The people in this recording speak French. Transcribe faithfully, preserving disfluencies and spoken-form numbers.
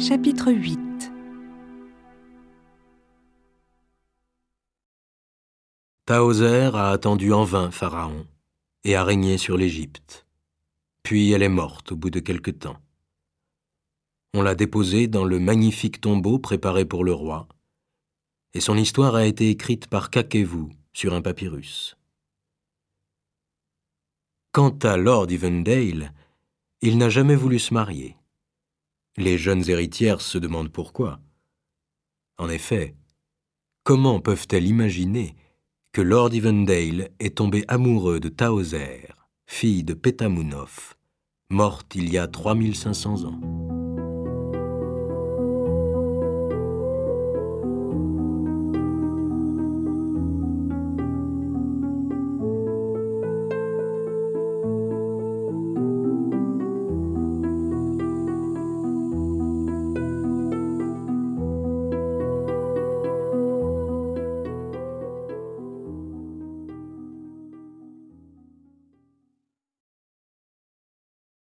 Chapitre huit. Tahoser a attendu en vain Pharaon et a régné sur l'Égypte. Puis elle est morte au bout de quelque temps. On l'a déposée dans le magnifique tombeau préparé pour le roi, et son histoire a été écrite par Kakevou sur un papyrus. Quant à Lord Evandale, il n'a jamais voulu se marier. Les jeunes héritières se demandent pourquoi. En effet, comment peuvent-elles imaginer que Lord Evandale est tombé amoureux de Tahoser, fille de Pétamounoph, morte il y a trois mille cinq cents ans.